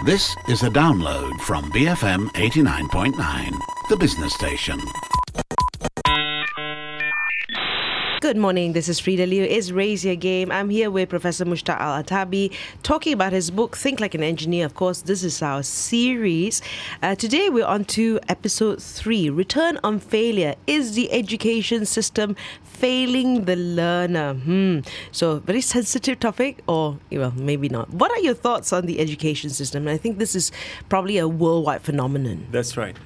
This is a download from BFM 89.9, the business station. Good morning, this is Frida Liu. It's Raise Your Game. I'm here with Professor Mushtaq Al-Attabi talking about his book, Think Like an Engineer. Of course, this is our series. Today we're on to episode 3, Return on Failure. Is the education system failing the learner? So, very sensitive topic, or well, maybe not. What are your thoughts on the education system? I think this is probably a worldwide phenomenon. That's right.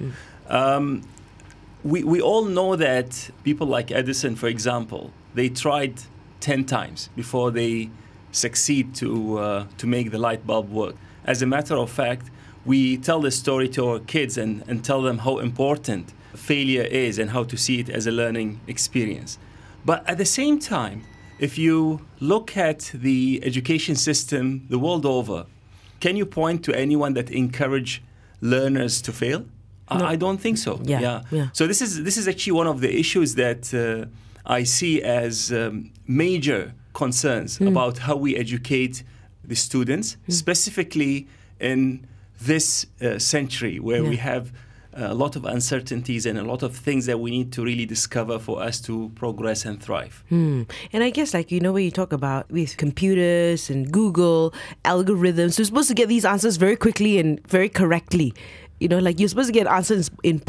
We all know that people like Edison, for example, they tried 10 times before they succeed to make the light bulb work. As a matter of fact, we tell this story to our kids and tell them how important failure is and how to see it as a learning experience. But at the same time, if you look at the education system the world over, can you point to anyone that encourage learners to fail? No. I don't think so. Yeah. So this is actually one of the issues that I see as major concerns about how we educate the students, specifically in this century where we have a lot of uncertainties and a lot of things that we need to really discover for us to progress and thrive. And I guess, when you talk about with computers and Google algorithms, we're supposed to get these answers very quickly and very correctly. You're supposed to get answers in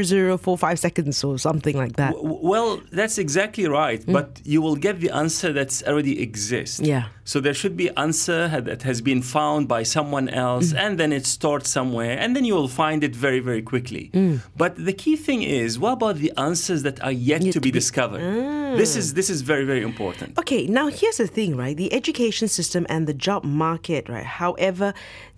0.0045 seconds or something like that. Well, that's exactly right. But you will get the answer that's already exists. Yeah. So there should be answer that has been found by someone else, and then it's stored somewhere, and then you will find it very, very quickly. But the key thing is, what about the answers that are yet to be discovered? This is very, very important. Okay, now here's the thing, right? The education system and the job market, right, however,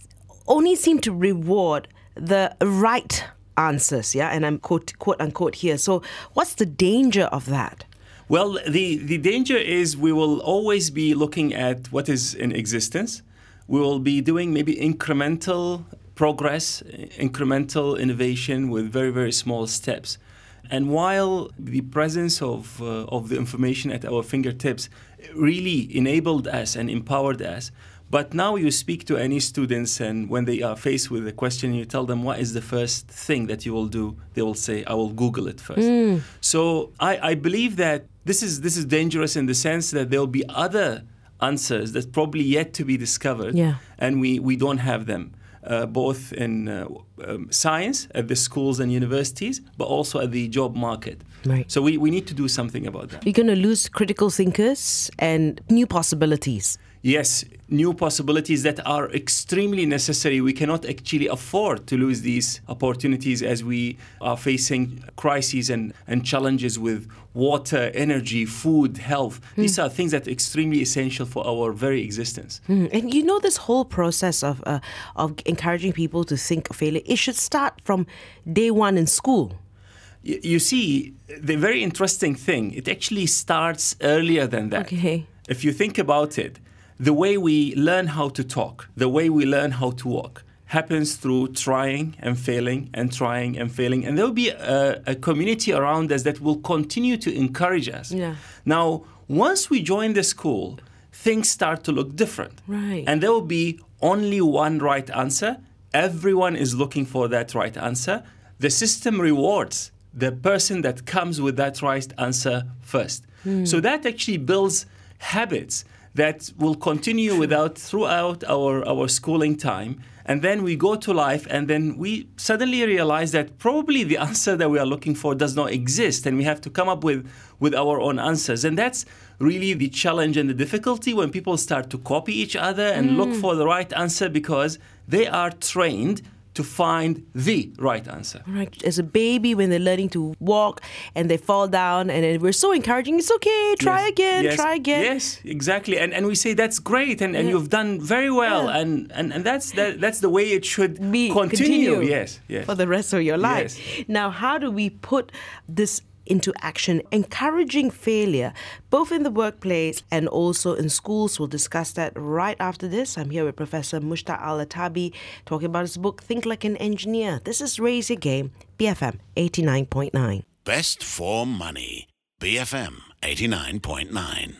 only seem to reward the right answers, and I'm quote unquote here. So what's the danger of that? Well, the danger is we will always be looking at what is in existence. We will be doing maybe incremental progress, incremental innovation with very, very small steps. And while the presence of the information at our fingertips really enabled us and empowered us, but now you speak to any students, and when they are faced with a question, you tell them, what is the first thing that you will do? They will say, I will Google it first. So I believe that this is dangerous in the sense that there will be other answers that's probably yet to be discovered, and we don't have them, both in science at the schools and universities, but also at the job market. Right. So we need to do something about that. We're going to lose critical thinkers and new possibilities. Yes, new possibilities that are extremely necessary. We cannot actually afford to lose these opportunities as we are facing crises and challenges with water, energy, food, health. These are things that are extremely essential for our very existence. And this whole process of encouraging people to think of failure, it should start from day one in school. You see, the very interesting thing, it actually starts earlier than that. Okay. If you think about it, the way we learn how to talk, the way we learn how to walk, happens through trying and failing and trying and failing. And there will be a community around us that will continue to encourage us. Yeah. Now, once we join the school, things start to look different. Right. And there will be only one right answer. Everyone is looking for that right answer. The system rewards the person that comes with that right answer first. So that actually builds habits that will continue throughout our schooling time. And then we go to life, and then we suddenly realize that probably the answer that we are looking for does not exist, and we have to come up with our own answers. And that's really the challenge and the difficulty when people start to copy each other and look for the right answer because they are trained to find the right answer. Right. As a baby, when they're learning to walk and they fall down, and then we're so encouraging, it's okay, try again. Yes, exactly. And we say, that's great, and you've done very well, and that's the way it should continue. Yes. For the rest of your life. Yes. Now, how do we put this into action, encouraging failure, both in the workplace and also in schools? We'll discuss that right after this. I'm here with Professor Mushtaq Al-Attabi talking about his book, Think Like an Engineer. This is Raise Your Game, BFM 89.9. Best for money, BFM 89.9.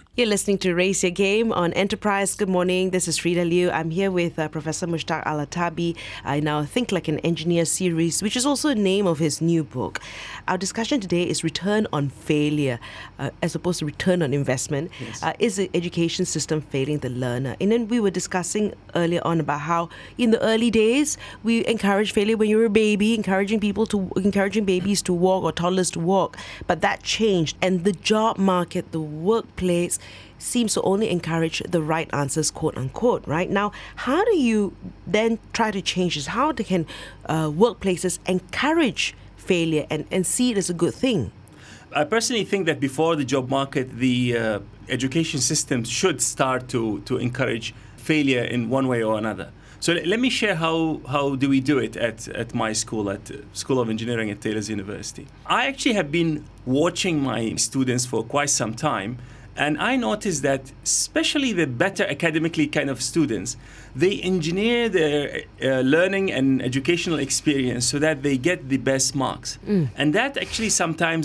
You're listening to Raise Your Game on Enterprise. Good morning. This is Frida Liu. I'm here with Professor Mushtaq Al-Atabi in our Think Like an Engineer series, which is also the name of his new book. Our discussion today is return on failure, as opposed to return on investment. Yes. Is the education system failing the learner? And then we were discussing earlier on about how in the early days, we encouraged failure when you were a baby, encouraging babies to walk or toddlers to walk. But that changed, and the job market, the workplace, seems to only encourage the right answers, quote unquote, right? Now, how do you then try to change this? How can workplaces encourage failure and see it as a good thing? I personally think that before the job market, the education system should start to encourage failure in one way or another. So let me share how do we do it at my school, at School of Engineering at Taylor's University. I actually have been watching my students for quite some time, and I noticed that especially the better academically kind of students, they engineer their learning and educational experience so that they get the best marks. And that actually sometimes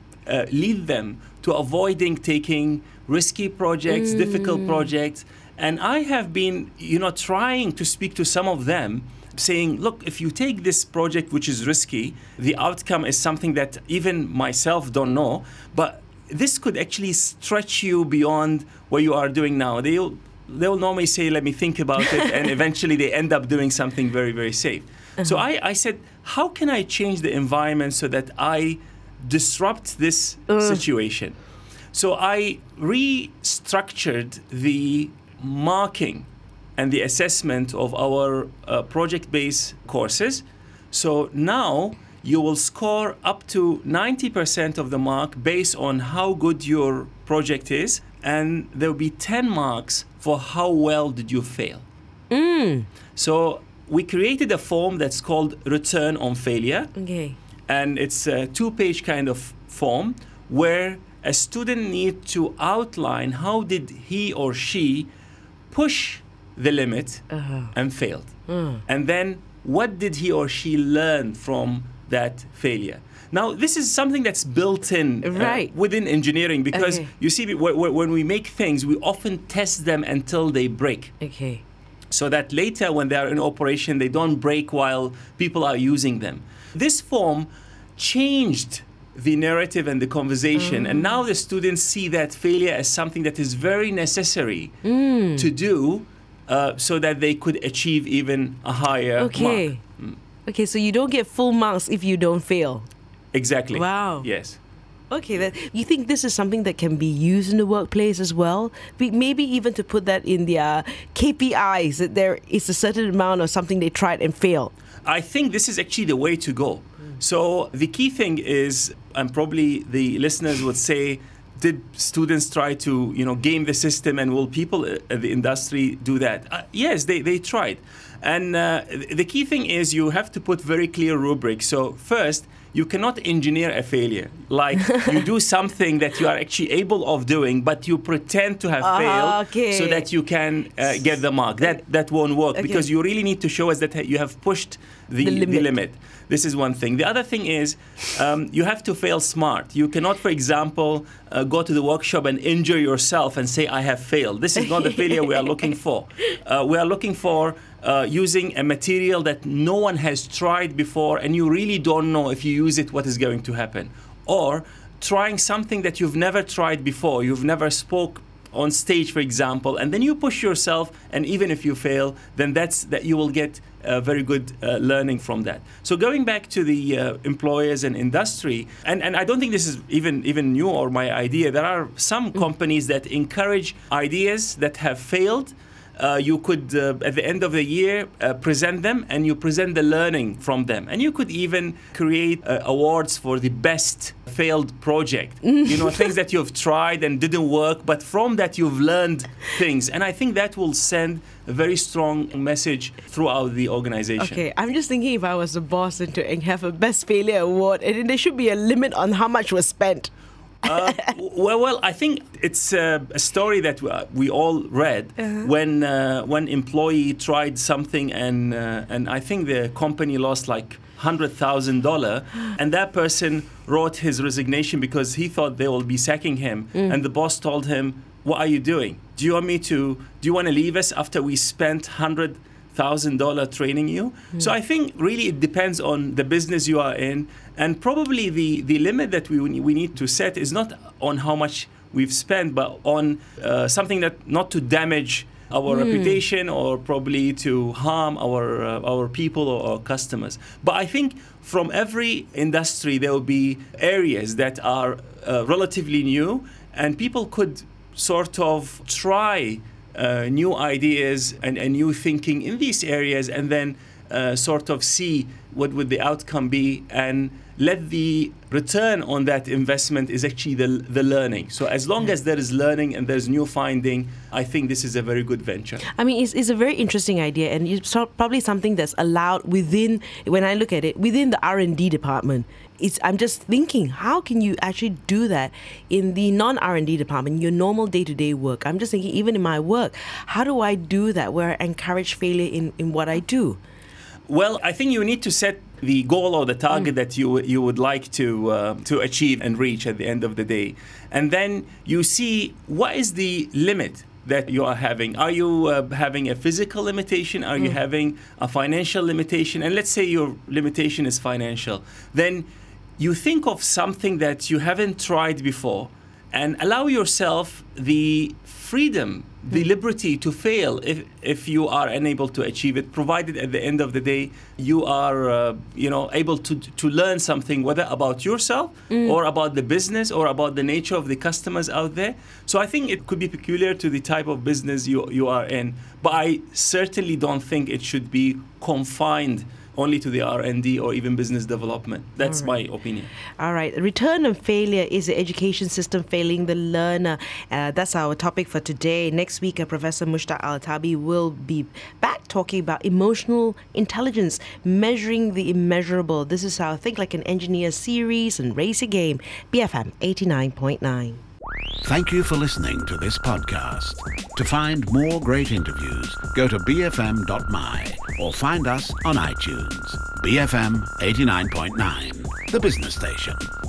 lead them to avoiding taking risky projects, difficult projects. And I have been, trying to speak to some of them, saying, look, if you take this project, which is risky, the outcome is something that even myself don't know, but this could actually stretch you beyond what you are doing now. They'll normally say, let me think about it, and eventually they end up doing something very, very safe. So I said, how can I change the environment so that I disrupt this situation? So I restructured the marking and the assessment of our project-based courses. So now you will score up to 90% of the mark based on how good your project is, and there will be 10 marks for how well did you fail. So we created a form that's called Return on Failure. Okay. And it's a 2-page kind of form where a student needs to outline how did he or she push the limit and failed. And then what did he or she learn from that failure? Now, this is something that's built in within engineering, because you see, when we make things, we often test them until they break. Okay. So that later when they are in operation, they don't break while people are using them. This form changed the narrative and the conversation, and now the students see that failure as something that is very necessary to do so that they could achieve even a higher mark. Okay, so you don't get full marks if you don't fail. Exactly. Wow. Yes. Okay, you think this is something that can be used in the workplace as well? Maybe even to put that in their KPIs, that there is a certain amount of something they tried and failed. I think this is actually the way to go. So the key thing is, and probably the listeners would say, did students try to, game the system, and will people in the industry do that? Yes, they tried. And the key thing is you have to put very clear rubrics. So first, you cannot engineer a failure. Like you do something that you are actually able of doing, but you pretend to have failed so that you can get the mark. That won't work because you really need to show us that you have pushed the limit. This is one thing. The other thing is you have to fail smart. You cannot, for example, go to the workshop and injure yourself and say, I have failed. This is not the failure we are looking for. We are looking for using a material that no one has tried before, and you really don't know if you use it what is going to happen. Or trying something that you've never tried before. You've never spoke on stage, for example, and then you push yourself, and even if you fail, then that you will get very good learning from that. So going back to the employers and industry, and I don't think this is even new or my idea. There are some companies that encourage ideas that have failed. You could, at the end of the year, present them, and you present the learning from them. And you could even create awards for the best failed project. Things that you've tried and didn't work, but from that you've learned things. And I think that will send a very strong message throughout the organization. Okay, I'm just thinking if I was the boss and to have a best failure award, and there should be a limit on how much was spent. Well, I think it's a story that we all read when one employee tried something and I think the company lost like $100,000, and that person wrote his resignation because he thought they will be sacking him, and the boss told him, what are you doing? Do you want to leave us after we spent $100,000 training you? So I think really it depends on the business you are in, and probably the limit that we need to set is not on how much we've spent, but on something that not to damage our reputation or probably to harm our people or our customers. But I think from every industry there will be areas that are relatively new, and people could sort of try new ideas and new thinking in these areas, and then sort of see what would the outcome be, and let the return on that investment is actually the learning. So as long as there is learning and there's new finding, I think this is a very good venture. I mean, it's a very interesting idea, and it's probably something that's allowed within, when I look at it, within the R&D department. I'm just thinking, how can you actually do that in the non-R&D department, your normal day-to-day work? I'm just thinking, even in my work, how do I do that where I encourage failure in what I do? Well, I think you need to set the goal or the target that you would like to achieve and reach at the end of the day. And then you see what is the limit that you are having. Are you having a physical limitation? Are you having a financial limitation? And let's say your limitation is financial. Then you think of something that you haven't tried before and allow yourself the freedom, the liberty to fail if you are unable to achieve it, provided at the end of the day you are able to learn something, whether about yourself or about the business or about the nature of the customers out there. So I think it could be peculiar to the type of business you are in, but I certainly don't think it should be confined only to the R&D or even business development. That's my opinion. All right. Return on failure is the education system failing the learner. That's our topic for today. Next week, Professor Mushtaq Al-Attabi will be back talking about emotional intelligence, measuring the immeasurable. This is our Think Like an Engineer series and Raise Your Game, BFM 89.9. Thank you for listening to this podcast. To find more great interviews, go to bfm.my or find us on iTunes. BFM 89.9, the business station.